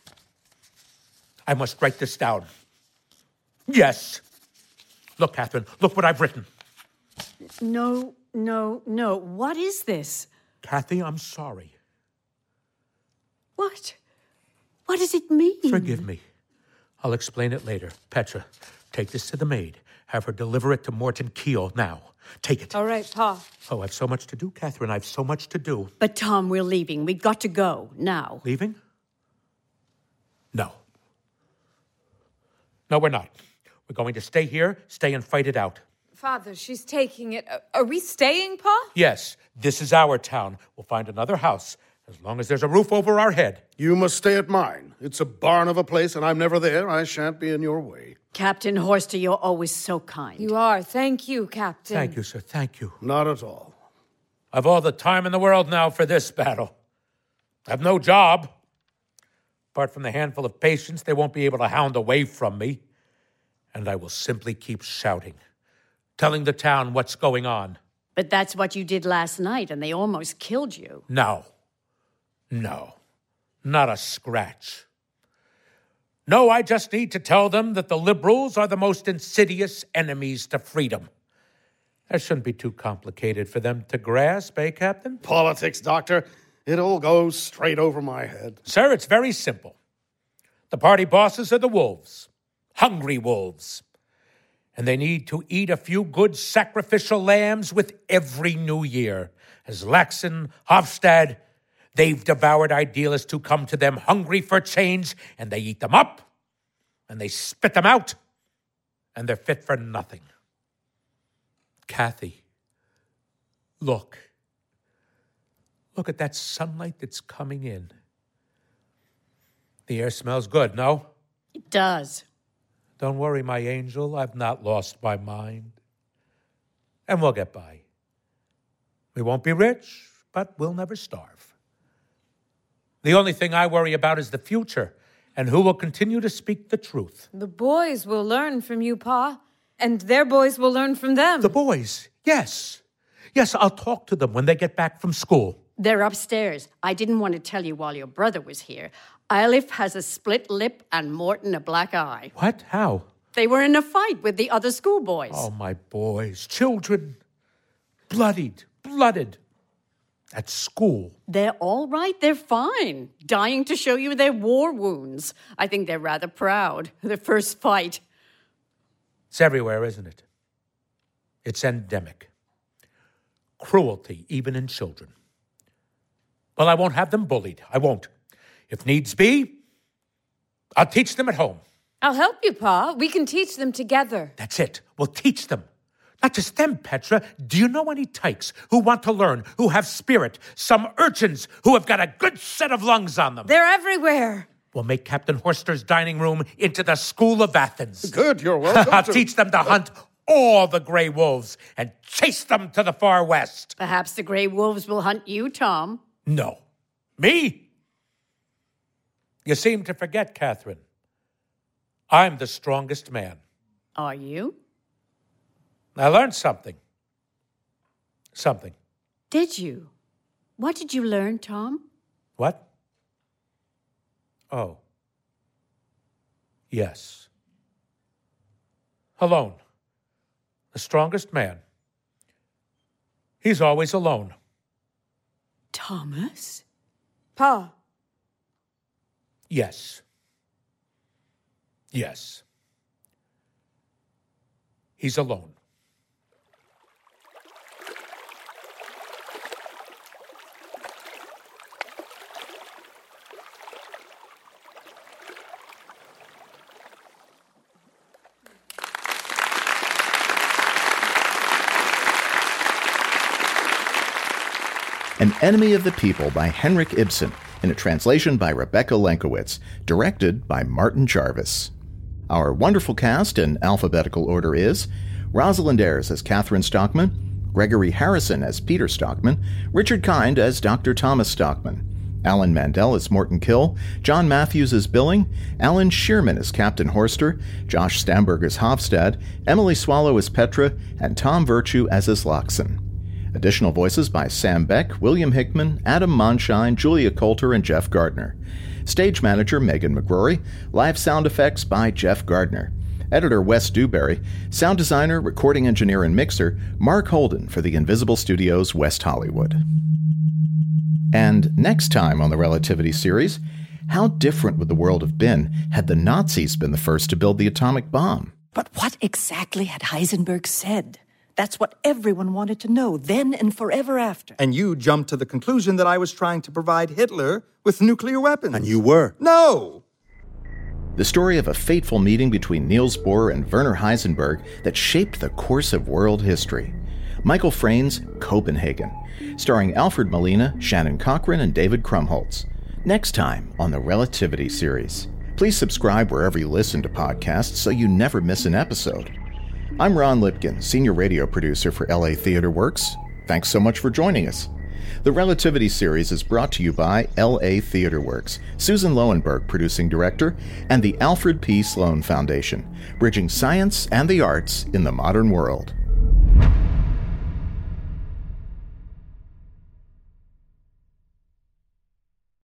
I must write this down. Yes. Look, Catherine, look what I've written. No no, no. What is this? Kathy, I'm sorry. What? What does it mean? Forgive me. I'll explain it later. Petra, take this to the maid. Have her deliver it to Morton Keel now. Take it. All right, Pa. Oh, I've so much to do, Catherine. I've so much to do. But, Tom, we're leaving. We've got to go now. Leaving? No. No, we're not. We're going to stay here, stay and fight it out. Father, she's taking it. Are we staying, Pa? Yes, this is our town. We'll find another house, as long as there's a roof over our head. You must stay at mine. It's a barn of a place, and I'm never there. I shan't be in your way. Captain Horster, you're always so kind. You are. Thank you, Captain. Thank you, sir. Thank you. Not at all. I've all the time in the world now for this battle. I've no job. Apart from the handful of patients, they won't be able to hound away from me. And I will simply keep shouting, telling the town what's going on. But that's what you did last night, and they almost killed you. No. No. Not a scratch. No, I just need to tell them that the liberals are the most insidious enemies to freedom. That shouldn't be too complicated for them to grasp, eh, Captain? Politics, Doctor. It all goes straight over my head. Sir, it's very simple. The party bosses are the wolves. Hungry wolves. And they need to eat a few good sacrificial lambs with every new year. As Laxon, Hofstad, they've devoured idealists who come to them hungry for change, and they eat them up, and they spit them out, and they're fit for nothing. Kathy, look. Look at that sunlight that's coming in. The air smells good, no? It does. Don't worry, my angel. I've not lost my mind. And we'll get by. We won't be rich, but we'll never starve. The only thing I worry about is the future and who will continue to speak the truth. The boys will learn from you, Pa, and their boys will learn from them. The boys, yes. Yes, I'll talk to them when they get back from school. They're upstairs. I didn't want to tell you while your brother was here. Eilif has a split lip and Morton a black eye. What? How? They were in a fight with the other schoolboys. Oh, my boys, children, bloodied, blooded, at school. They're all right. They're fine. Dying to show you their war wounds. I think they're rather proud. Their first fight. It's everywhere, isn't it? It's endemic. Cruelty, even in children. Well, I won't have them bullied. I won't. If needs be, I'll teach them at home. I'll help you, Pa. We can teach them together. That's it. We'll teach them. Not just them, Petra. Do you know any tykes who want to learn, who have spirit? Some urchins who have got a good set of lungs on them. They're everywhere. We'll make Captain Horster's dining room into the School of Athens. Good, you're welcome. I'll to... teach them to hunt all the gray wolves and chase them to the far west. Perhaps the gray wolves will hunt you, Tom. No. Me? You seem to forget, Catherine. I'm the strongest man. Are you? I learned something. Something. Did you? What did you learn, Tom? What? Oh. Yes. Alone. The strongest man. He's always alone. Thomas? Pa. Yes. Yes. He's alone. An Enemy of the People by Henrik Ibsen, in a translation by Rebecca Lenkowitz, directed by Martin Jarvis. Our wonderful cast in alphabetical order is Rosalind Ayres as Catherine Stockman, Gregory Harrison as Peter Stockman, Richard Kind as Doctor Thomas Stockman, Alan Mandel as Morton Kill, John Matthews as Billing, Alan Shearman as Captain Horster, Josh Stamberg as Hofstad, Emily Swallow as Petra, and Tom Virtue as Islaxon. Additional voices by Sam Beck, William Hickman, Adam Monshine, Julia Coulter, and Jeff Gardner. Stage manager Megan McGrory. Live sound effects by Jeff Gardner. editor Wes Dewberry, sound designer, recording engineer, and mixer Mark Holden for the Invisible Studios West Hollywood. And next time on the Relativity series, how different would the world have been had the Nazis been the first to build the atomic bomb? But what exactly had Heisenberg said? That's what everyone wanted to know, then and forever after. And you jumped to the conclusion that I was trying to provide Hitler with nuclear weapons. And you were. No! The story of a fateful meeting between Niels Bohr and Werner Heisenberg that shaped the course of world history. Michael Frayn's Copenhagen, starring Alfred Molina, Shannon Cochran, and David Krumholtz. Next time on the Relativity series. Please subscribe wherever you listen to podcasts so you never miss an episode. I'm Ron Lipkin, senior radio producer for L A Theater Works. Thanks so much for joining us. The Relativity series is brought to you by L A Theater Works, Susan Lowenberg, producing director, and the Alfred P. Sloan Foundation, bridging science and the arts in the modern world.